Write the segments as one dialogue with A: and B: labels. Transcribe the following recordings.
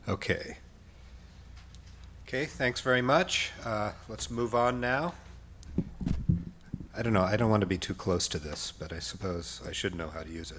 A: Okay. Okay, thanks very much. Let's move on now. I don't know, I don't want to be too close to this, but I suppose I should know how to use it.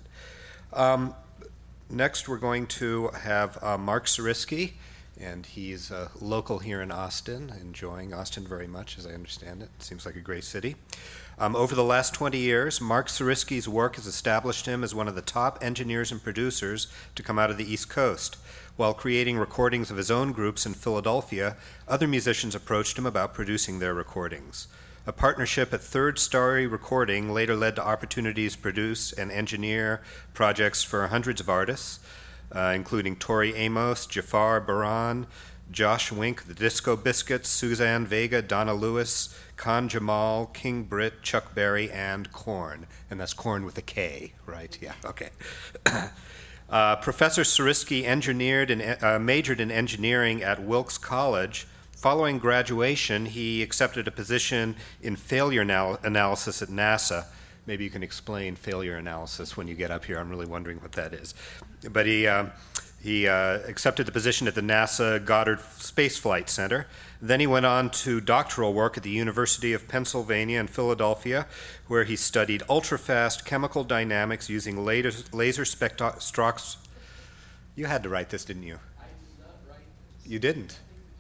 A: Next, we're going to have Mark Sariski, and he's local here in Austin, enjoying Austin very much, as I understand it. Seems like a great city. Over the last 20 years, Mark Sariski's work has established him as one of the top engineers and producers to come out of the East Coast. While creating recordings of his own groups in Philadelphia, other musicians approached him about producing their recordings. A partnership at Third Story Recording later led to opportunities to produce and engineer projects for hundreds of artists, including Tori Amos, Jafar Baran, Josh Wink, the Disco Biscuits, Suzanne Vega, Donna Lewis, Khan Jamal, King Britt, Chuck Berry, and Korn. And that's Korn with a K, right? Yeah, okay. Professor Sariski majored in engineering at Wilkes College. Following graduation, he accepted a position in failure analysis at NASA. Maybe you can explain failure analysis when you get up here. I'm really wondering what that is. But he accepted the position at the NASA Goddard Space Flight Center. Then he went on to doctoral work at the University of Pennsylvania in Philadelphia, where he studied ultrafast chemical dynamics using laser spectroscopy. You had to write this, didn't you?
B: I did not write this.
A: You didn't?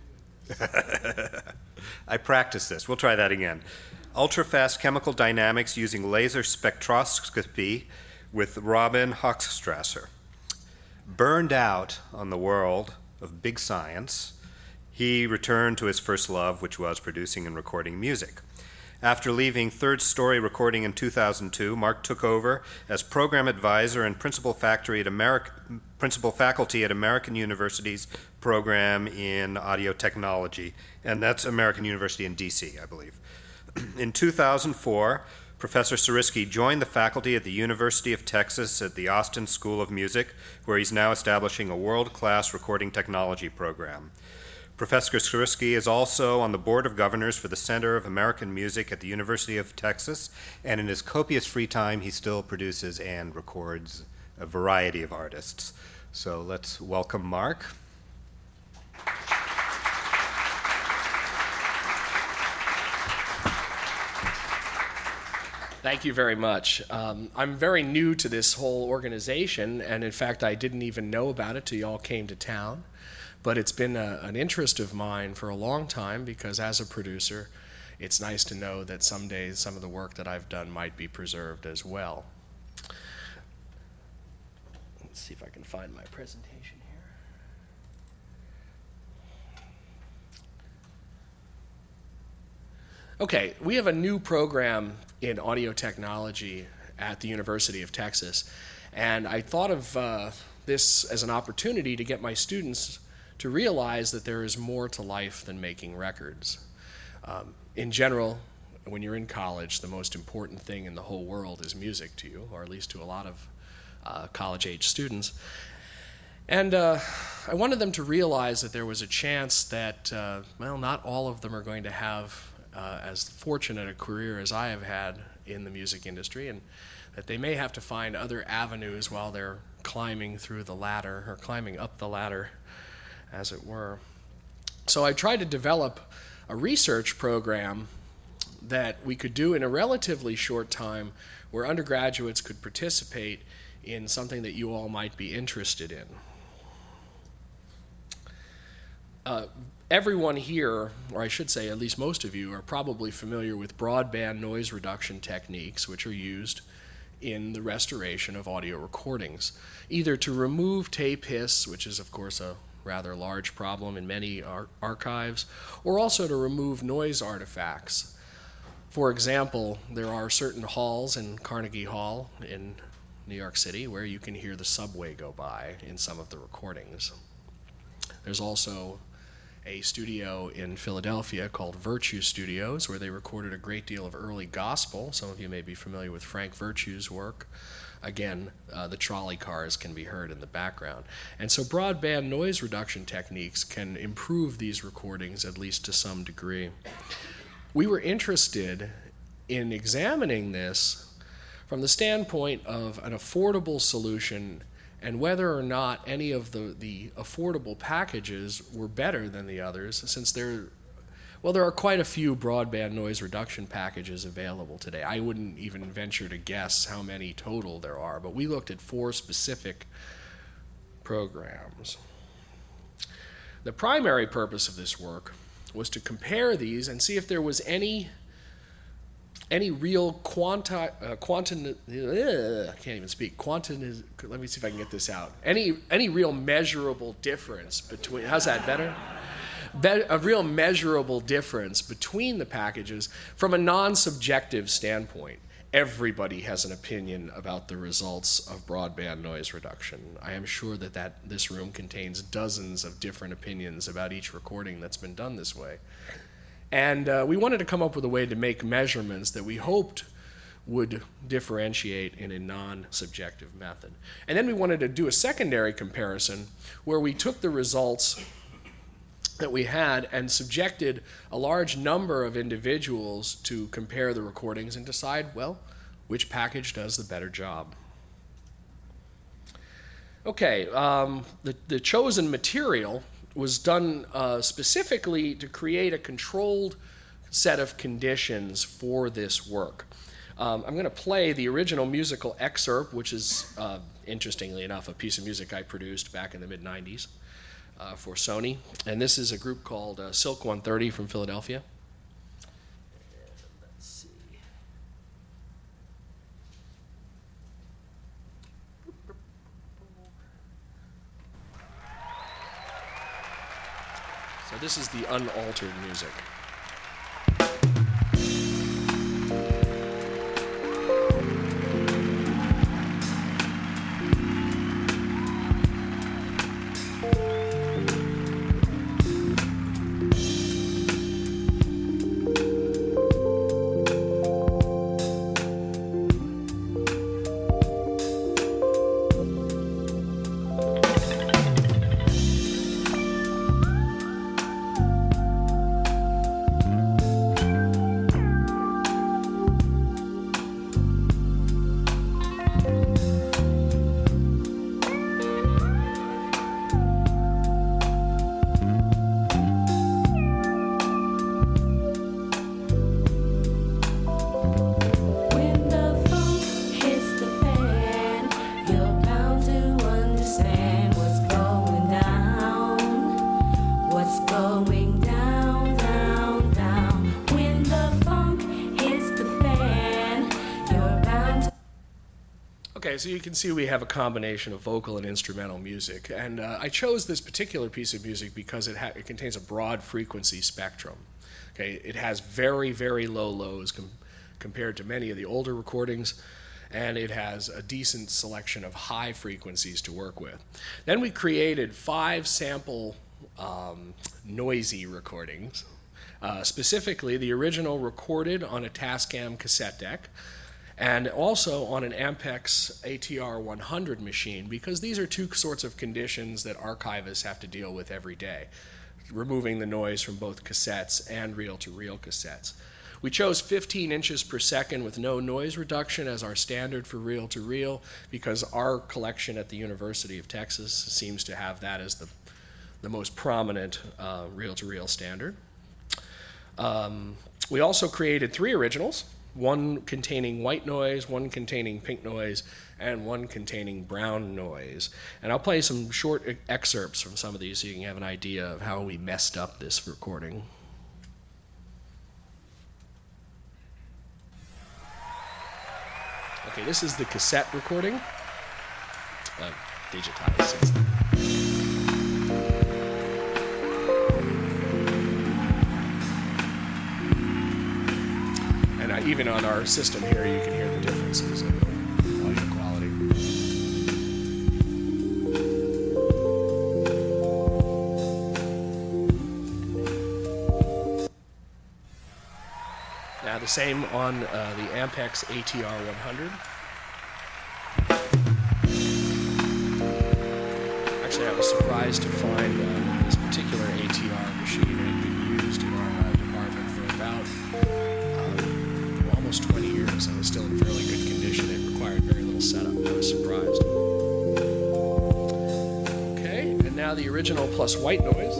A: I practiced this. We'll try that again. Ultrafast chemical dynamics using laser spectroscopy with Robin Hochstrasser. Burned out on the world of big science, he returned to his first love, which was producing and recording music. After leaving Third Story Recording in 2002, Mark took over as program advisor and principal faculty at American University's program in audio technology, and that's American University in DC, I believe. In 2004, Professor Sariski joined the faculty at the University of Texas at the Austin School of Music, where he's now establishing a world-class recording technology program. Professor Sariski is also on the Board of Governors for the Center of American Music at the University of Texas, and in his copious free time, he still produces and records a variety of artists. So let's welcome Mark.
B: Thank you very much. I'm very new to this whole organization, and in fact, I didn't even know about it till y'all came to town. But it's been an interest of mine for a long time because as a producer, it's nice to know that someday some of the work that I've done might be preserved as well. Let's see if I can find my presentation here. Okay, we have a new program in audio technology at the University of Texas, and I thought of this as an opportunity to get my students to realize that there is more to life than making records. In general, when you're in college, the most important thing in the whole world is music to you, or at least to a lot of college-age students. And I wanted them to realize that there was a chance that, not all of them are going to have as fortunate a career as I have had in the music industry, and that they may have to find other avenues while they're climbing through the ladder, or climbing up the ladder, as it were. So I tried to develop a research program that we could do in a relatively short time where undergraduates could participate in something that you all might be interested in. Everyone here, or I should say at least most of you, are probably familiar with broadband noise reduction techniques, which are used in the restoration of audio recordings, either to remove tape hiss, which is of course a rather large problem in many archives, or also to remove noise artifacts. For example, there are certain halls in Carnegie Hall in New York City where you can hear the subway go by in some of the recordings. There's also a studio in Philadelphia called Virtue Studios where they recorded a great deal of early gospel. Some of you may be familiar with Frank Virtue's work. Again, the trolley cars can be heard in the background. And so broadband noise reduction techniques can improve these recordings, at least to some degree. We were interested in examining this from the standpoint of an affordable solution and whether or not any of the affordable packages were better than the others, since there are quite a few broadband noise reduction packages available today. I wouldn't even venture to guess how many total there are, but we looked at 4 specific programs. The primary purpose of this work was to compare these and see if there was any real let me see if I can get this out. Any real measurable difference between, how's that, better? A real measurable difference between the packages from a non-subjective standpoint. Everybody has an opinion about the results of broadband noise reduction. I am sure that this room contains dozens of different opinions about each recording that's been done this way. And we wanted to come up with a way to make measurements that we hoped would differentiate in a non-subjective method. And then we wanted to do a secondary comparison where we took the results that we had and subjected a large number of individuals to compare the recordings and decide, well, which package does the better job. Okay, the chosen material was done specifically to create a controlled set of conditions for this work. I'm going to play the original musical excerpt, which is, interestingly enough, a piece of music I produced back in the mid-90s. For Sony, and this is a group called Silk 130 from Philadelphia. Let's see. So this is the unaltered music. Okay, so you can see we have a combination of vocal and instrumental music, and I chose this particular piece of music because it contains a broad frequency spectrum. Okay, it has very, very low lows compared to many of the older recordings, and it has a decent selection of high frequencies to work with. Then we created 5 sample noisy recordings, specifically the original recorded on a Tascam cassette deck, and also on an Ampex ATR 100 machine, because these are 2 sorts of conditions that archivists have to deal with every day, removing the noise from both cassettes and reel-to-reel cassettes. We chose 15 inches per second with no noise reduction as our standard for reel-to-reel because our collection at the University of Texas seems to have that as the most prominent reel-to-reel standard. We also created 3 originals, 1 containing white noise, 1 containing pink noise, and 1 containing brown noise. And I'll play some short excerpts from some of these so you can have an idea of how we messed up this recording. Okay, this is the cassette recording, digitized since then. And even on our system here, you can hear the differences in audio quality. Now the same on the Ampex ATR 100. Actually, I was surprised to find this particular ATR machine had been used in our department for about almost 20 years. It was still in fairly good condition. It required very little setup. I was surprised. now the original plus white noise.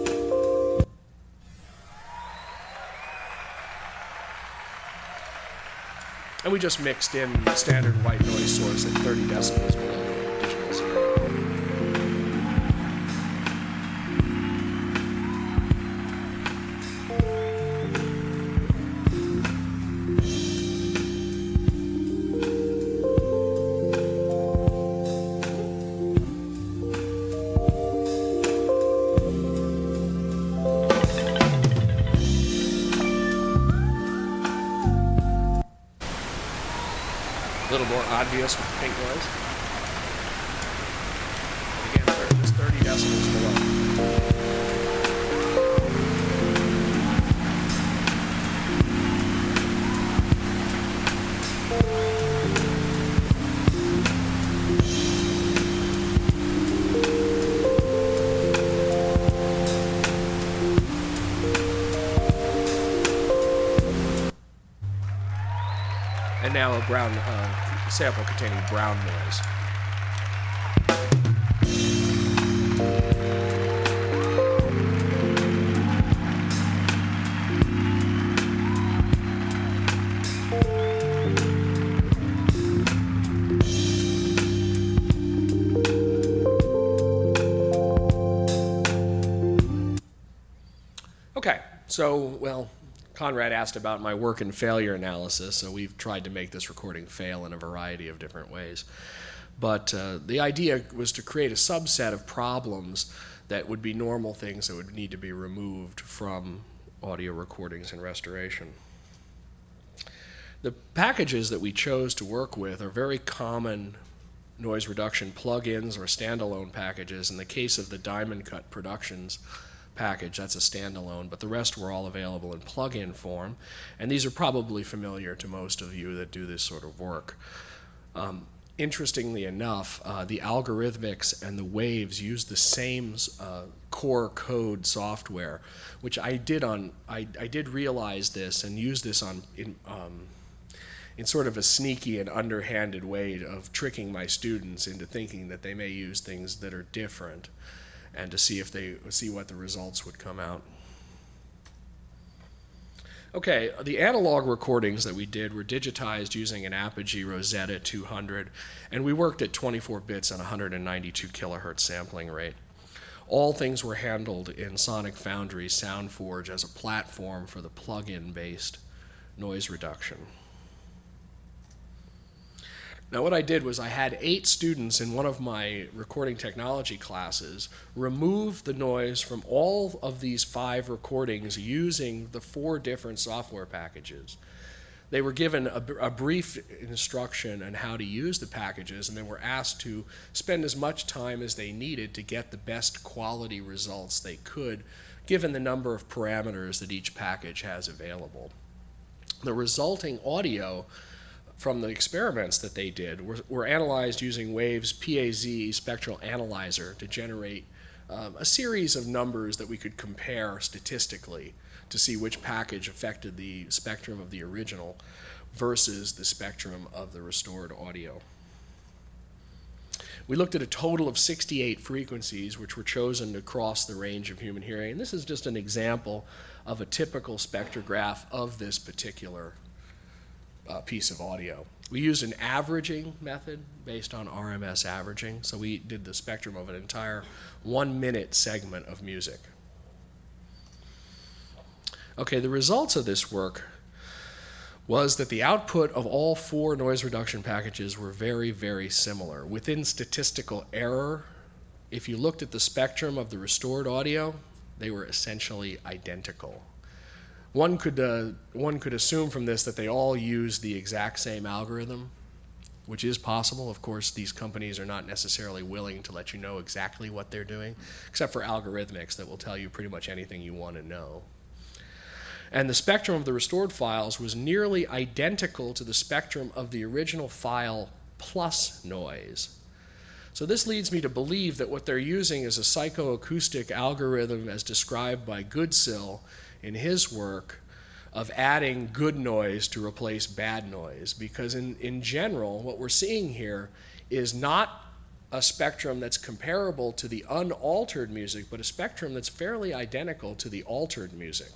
B: And we just mixed in the standard white noise source at 30 decibels below the digital stereo. A little more obvious with the pink noise. Again, just 30 decibels below. And now a brown sample containing brown noise. Okay, so, well, Conrad asked about my work in failure analysis, so we've tried to make this recording fail in a variety of different ways. But the idea was to create a subset of problems that would be normal things that would need to be removed from audio recordings and restoration. The packages that we chose to work with are very common noise reduction plugins or standalone packages. In the case of the Diamond Cut Productions package, that's a standalone, but the rest were all available in plug-in form, and these are probably familiar to most of you that do this sort of work. Interestingly enough, the Algorithmics and the Waves use the same core code software, which I did realize this and use this in sort of a sneaky and underhanded way of tricking my students into thinking that they may use things that are different, and to see what the results would come out. Okay, the analog recordings that we did were digitized using an Apogee Rosetta 200, and we worked at 24 bits and 192 kilohertz sampling rate. All things were handled in Sonic Foundry's SoundForge as a platform for the plug-in based noise reduction. Now what I did was I had 8 students in one of my recording technology classes remove the noise from all of these 5 recordings using the 4 different software packages. They were given a brief instruction on how to use the packages, and they were asked to spend as much time as they needed to get the best quality results they could, given the number of parameters that each package has available. The resulting audio from the experiments that they did were analyzed using Waves' PAZ spectral analyzer to generate a series of numbers that we could compare statistically to see which package affected the spectrum of the original versus the spectrum of the restored audio. We looked at a total of 68 frequencies which were chosen to cross the range of human hearing. And this is just an example of a typical spectrograph of this particular piece of audio. We used an averaging method based on RMS averaging, so we did the spectrum of an entire 1-minute segment of music. Okay, the results of this work was that the output of all 4 noise reduction packages were very, very similar. Within statistical error, if you looked at the spectrum of the restored audio, they were essentially identical. One could assume from this that they all use the exact same algorithm, which is possible. Of course, these companies are not necessarily willing to let you know exactly what they're doing, except for Algorithmics that will tell you pretty much anything you want to know. And the spectrum of the restored files was nearly identical to the spectrum of the original file plus noise. So this leads me to believe that what they're using is a psychoacoustic algorithm as described by Goodsill in his work of adding good noise to replace bad noise, because in general what we're seeing here is not a spectrum that's comparable to the unaltered music, but a spectrum that's fairly identical to the altered music.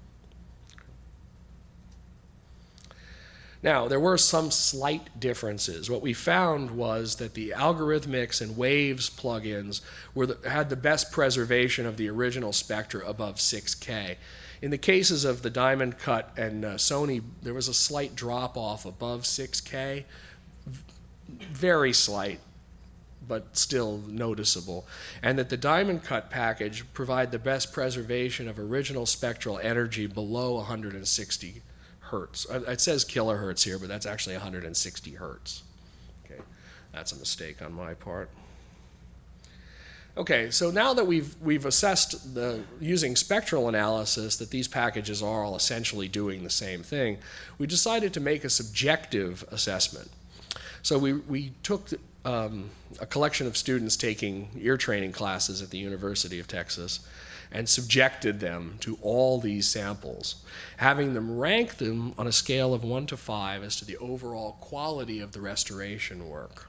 B: Now, there were some slight differences. What we found was that the Algorithmics and Waves plugins had the best preservation of the original spectra above 6K. In the cases of the Diamond Cut and Sony, there was a slight drop-off above 6K, very slight, but still noticeable, and that the Diamond Cut package provide the best preservation of original spectral energy below 160 hertz. It says kilohertz here, but that's actually 160 hertz. Okay, that's a mistake on my part. Okay, so now that we've assessed using spectral analysis that these packages are all essentially doing the same thing, we decided to make a subjective assessment. So we took a collection of students taking ear training classes at the University of Texas and subjected them to all these samples, having them rank them on a scale of 1 to 5 as to the overall quality of the restoration work.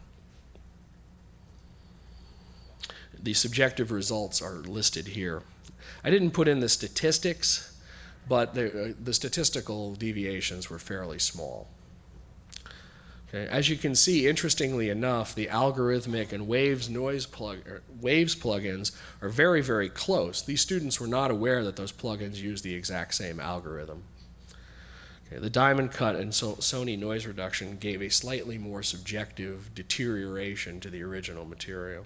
B: The subjective results are listed here. I didn't put in the statistics, but the statistical deviations were fairly small. Okay. As you can see, interestingly enough, the Algorithmic and Waves plugins are very, very close. These students were not aware that those plugins use the exact same algorithm. Okay. The Diamond Cut and Sony noise reduction gave a slightly more subjective deterioration to the original material.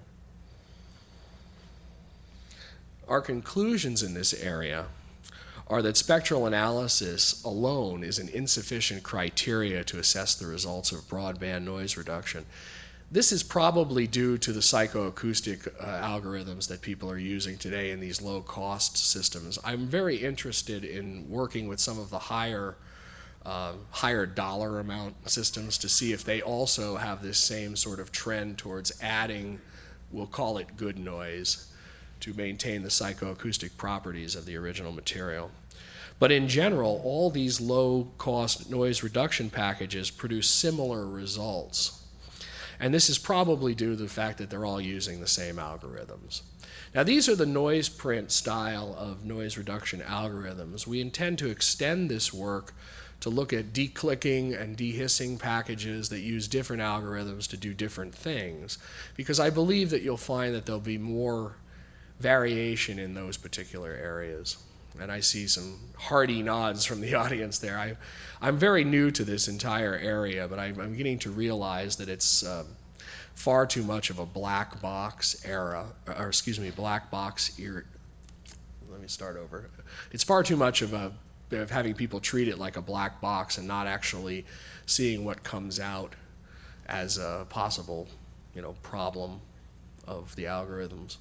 B: Our conclusions in this area are that spectral analysis alone is an insufficient criteria to assess the results of broadband noise reduction. This is probably due to the psychoacoustic algorithms that people are using today in these low-cost systems. I'm very interested in working with some of the higher dollar amount systems to see if they also have this same sort of trend towards adding, we'll call it good noise, to maintain the psychoacoustic properties of the original material. But in general, all these low-cost noise reduction packages produce similar results. And this is probably due to the fact that they're all using the same algorithms. Now, these are the noise print style of noise reduction algorithms. We intend to extend this work to look at declicking and dehissing packages that use different algorithms to do different things, because I believe that you'll find that there'll be more variation in those particular areas. And I see some hearty nods from the audience there. I'm very new to this entire area, but I'm beginning to realize that it's far too much of a black box era, or excuse me, black box era. Let me start over. It's far too much of having people treat it like a black box and not actually seeing what comes out as a possible, problem of the algorithms.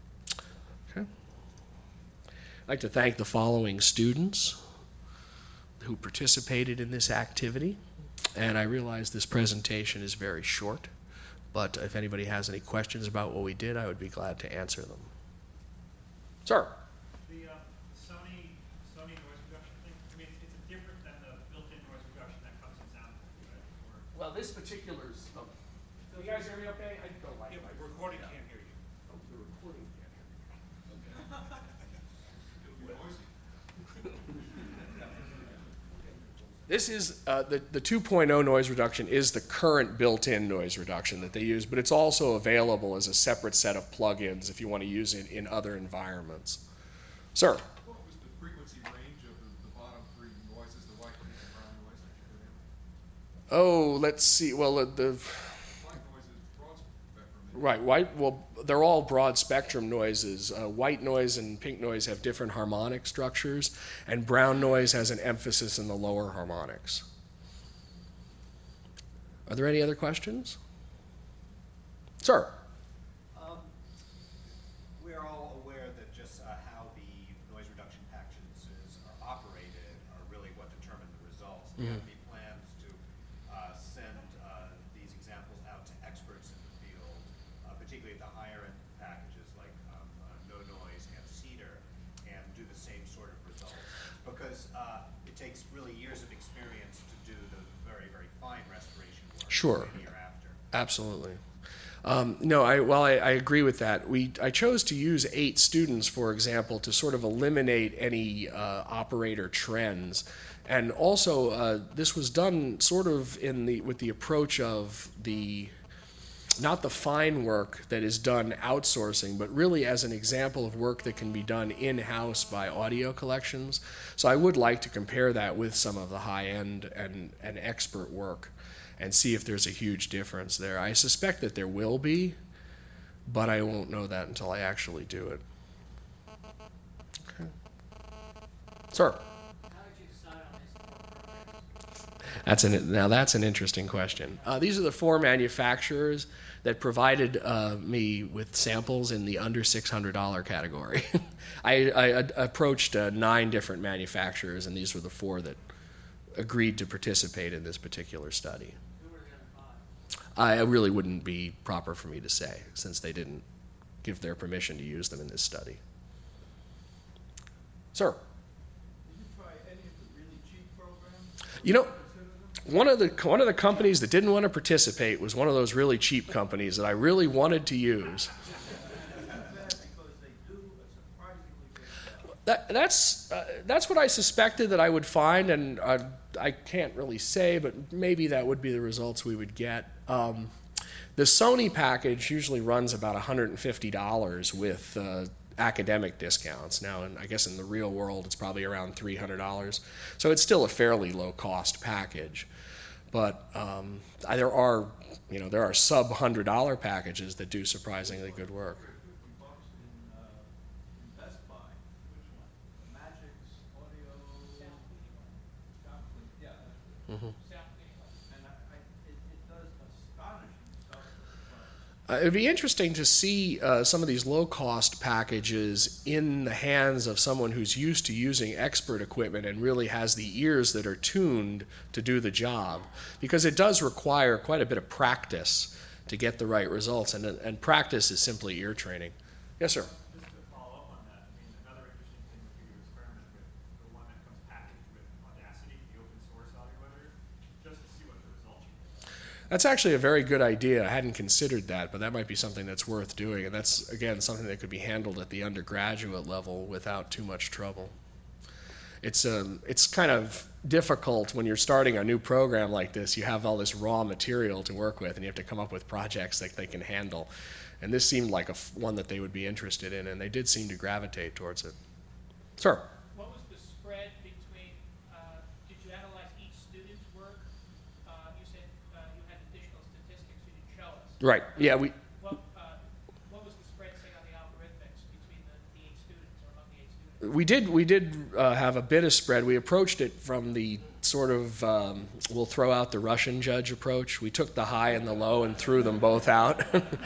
B: I'd like to thank the following students who participated in this activity. And I realize this presentation is very short, but if anybody has any questions about what we did, I would be glad to answer them. Sir?
C: The Sony noise reduction thing, it's different than the built-in noise reduction that comes in sound, right?
B: Well, this particular... Oh. Do you guys hear me okay? I don't like
C: the recording can't hear you.
B: Oh, the recording can't hear me. This is the 2.0 noise reduction is the current built-in noise reduction that they use, but it's also available as a separate set of plugins if you want to use it in other environments. Sir?
D: What was the frequency range of the bottom three noises, the white noise and brown noise that you heard?
B: Oh, let's see. Well,
D: White noise is broad spectrum.
B: right. They're all broad spectrum noises. White noise and pink noise have different harmonic structures, and brown noise has an emphasis in the lower harmonics. Are there any other questions? Sir?
E: We're all aware that just how the noise reduction packages are operated are really what determine the results. Do you have any plans to send these examples out to experts in the field, particularly at the higher end packages like No Noise and Cedar, and do the same sort of results? Because it takes really years of experience to do the very, very fine restoration work.
B: Sure.
E: The year after.
B: Absolutely. No, I agree with that. I chose to use 8 students, for example, to sort of eliminate any operator trends. And also, this was done sort of with the approach of not the fine work that is done outsourcing, but really as an example of work that can be done in-house by audio collections. So I would like to compare that with some of the high-end and expert work and see if there's a huge difference there. I suspect that there will be, but I won't know that until I actually do it. Okay. Sir? That's an interesting question. These are the 4 manufacturers that provided me with samples in the under $600 category. I approached 9 different manufacturers, and these were the 4 that agreed to participate in this particular study.
F: Who were the other 5?
B: It really wouldn't be proper for me to say, since they didn't give their permission to use them in this study. Sir?
F: Did you try any of the really cheap programs?
B: You know, one of the companies that didn't want to participate was one of those really cheap companies that I really wanted to use.
F: Because they do a surprisingly good job.
B: That's what I suspected that I would find, and I can't really say, but maybe that would be the results we would get. The Sony package usually runs about $150 with academic discounts. Now, I guess in the real world, it's probably around $300. So it's still a fairly low-cost package. But there are sub $100 packages that do surprisingly good work.
F: $50 in Best Buy. Which one? The Magix Audio. Soundclean. Yeah.
B: Mhm.
F: Soundclean. And it does astonishing stuff.
B: It'd be interesting to see some of these low-cost packages in the hands of someone who's used to using expert equipment and really has the ears that are tuned to do the job, because it does require quite a bit of practice to get the right results, and practice is simply ear training. Yes, sir.
C: Just to follow up on that, I mean, another interesting thing would be to experiment with the one that comes packaged with Audacity, the open source audio editor, just to see what the results you get.
B: That's actually a very good idea. I hadn't considered that, but that might be something that's worth doing. And that's, again, something that could be handled at the undergraduate level without too much trouble. It's kind of difficult when you're starting a new program like this. You have all this raw material to work with, and you have to come up with projects that they can handle. And this seemed like one that they would be interested in, and they did seem to gravitate towards it. Sir?
G: What was the spread between, did you analyze each student's work? You said you had additional statistics you didn't show us.
B: Right. Yeah,
G: What was the spread, say, on the algorithmics between the 8 students or among the 8 students?
B: we did have a bit of spread. We approached it from the sort of we'll throw out the Russian judge approach. We took the high and the low and threw them both out.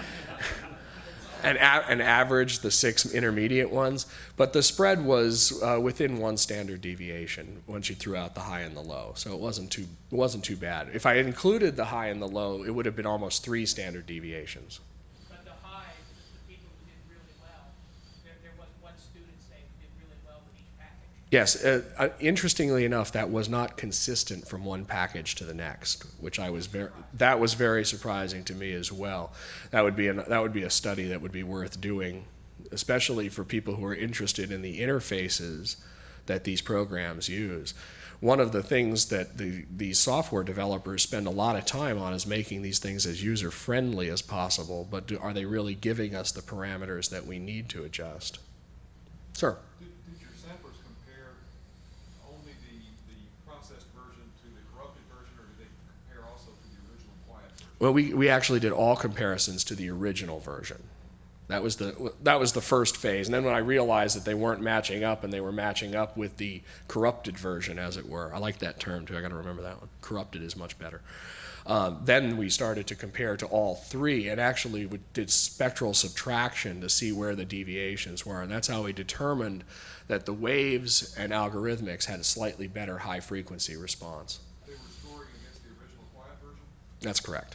B: And averaged the 6 intermediate ones, but the spread was within 1 standard deviation once you threw out the high and the low, so it wasn't too bad. If I had included the high and the low, it would have been almost 3 standard deviations.
G: But the high, the people who did really well, there was one student, say, who did really well with each package.
B: Yes, interestingly enough, that was not consistent from one package to the next, which that was very surprising to me as well. That would be a study that would be worth doing, especially for people who are interested in the interfaces that these programs use. One of the things that these software developers spend a lot of time on is making these things as user-friendly as possible, but are they really giving us the parameters that we need to adjust? Sir?
D: Did your samplers compare only the processed version to the corrupted version, or did they compare also to the original quiet version?
B: Well, we actually did all comparisons to the original version. That was the first phase, and then when I realized that they weren't matching up, and they were matching up with the corrupted version, as it were. I like that term too. I got to remember that one. Corrupted is much better. Then we started to compare to all 3, and actually did spectral subtraction to see where the deviations were, and that's how we determined that the waves and algorithmics had a slightly better high-frequency response.
D: They were scoring against the original quiet version?
B: That's correct.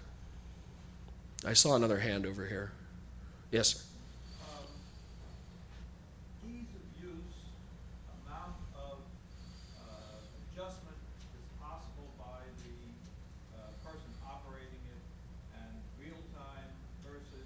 B: I saw another hand over here. Yes, sir.
F: Ease of use, amount of adjustment is possible by the person operating it, and real time versus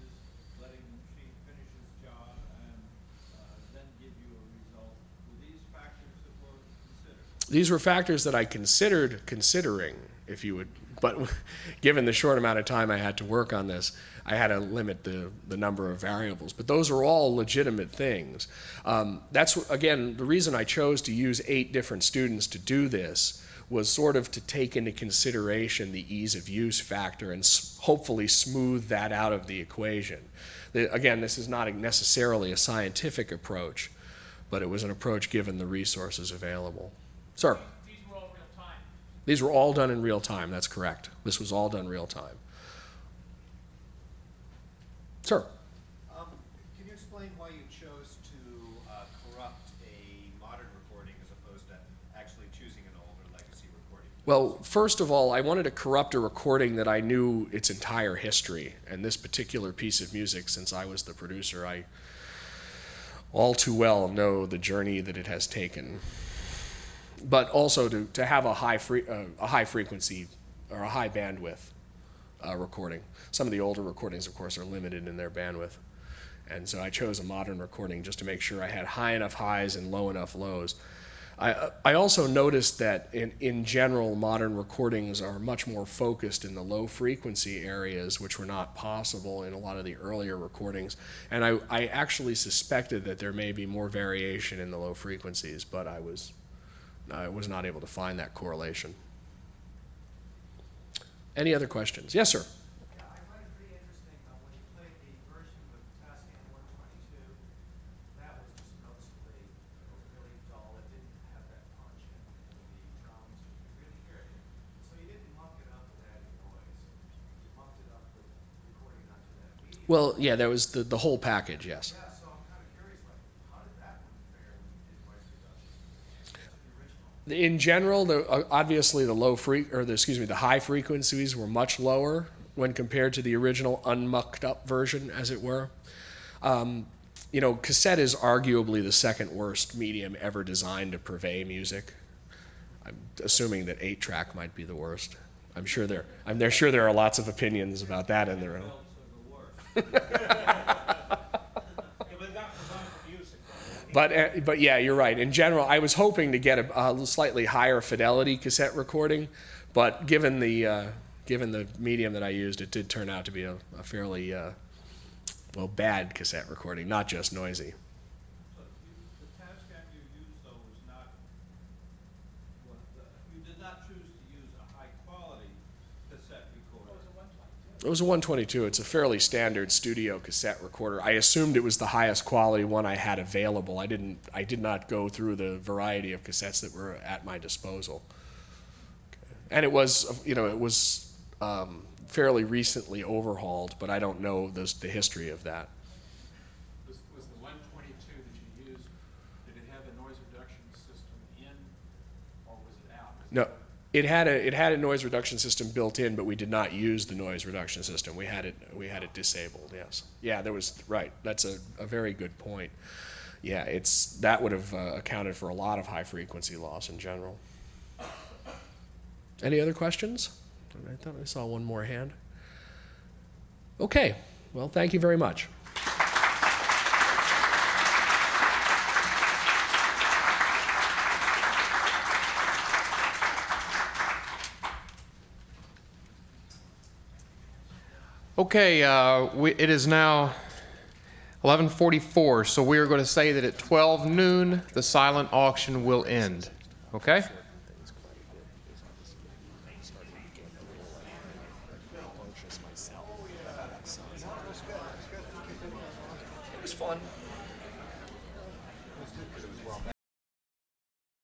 B: these were factors that I considered considering, if you would, but given the short amount of time I had to work on this, I had to limit the number of variables. But those are all legitimate things. That's, again, the reason I chose to use 8 different students to do this was sort of to take into consideration the ease of use factor and hopefully smooth that out of the equation. Again, this is not necessarily a scientific approach, but it was an approach given the resources available. Sir?
G: These were all real time.
B: These were all done in real time, that's correct. This was all done real time. Sir?
E: Can you explain why you chose to corrupt a modern recording as opposed to actually choosing an older legacy recording?
B: Well, first of all, I wanted to corrupt a recording that I knew its entire history. And this particular piece of music, since I was the producer, I all too well know the journey that it has taken. But also to have a high frequency or a high bandwidth recording. Some of the older recordings, of course, are limited in their bandwidth. And so I chose a modern recording just to make sure I had high enough highs and low enough lows. I also noticed that in general, modern recordings are much more focused in the low frequency areas, which were not possible in a lot of the earlier recordings. And I actually suspected that there may be more variation in the low frequencies, but I was not able to find that correlation. Any other questions? Yes, sir.
F: Yeah, I find it pretty interesting when you played the version with Tascam 122, that was just noticeably really dull. It didn't have that punch in the drums. You could really hear it. So you didn't muck it up with adding noise. You mucked it up with recording onto that medium.
B: Well, yeah, there was the whole package, yes.
F: Yeah, so I'm kind of curious, like, how did that one fare when you did noise reduction to the original?
B: In general, obviously the high frequencies were much lower when compared to the original unmucked up version, as it were. Cassette is arguably the second worst medium ever designed to purvey music. I'm assuming that 8-track might be the worst. I'm sure there are lots of opinions about that in their own. But yeah, you're right. In general, I was hoping to get a slightly higher fidelity cassette recording, but given the medium that I used, it did turn out to be a fairly bad cassette recording, not just noisy.
F: So the Tascam you used, though, was not, you did not choose to use a high-quality cassette recorder.
B: It was a 122. It's a fairly standard studio cassette recorder. I assumed it was the highest quality one I had available. I did not go through the variety of cassettes that were at my disposal. And it was, fairly recently overhauled, but I don't know the history of that.
D: Was the 122 that you used, did it have a noise reduction system in, or was it out?
B: No, it had a noise reduction system built in, but we did not use the noise reduction system. We had it disabled. Yes. Yeah, there was right. That's a very good point. Yeah, that would have accounted for a lot of high frequency loss in general. Any other questions? I thought I saw one more hand. Okay. Well, thank you very much.
H: Okay, it is now 11:44, so we are going to say that at 12 noon, the silent auction will end. Okay?
B: It was fun.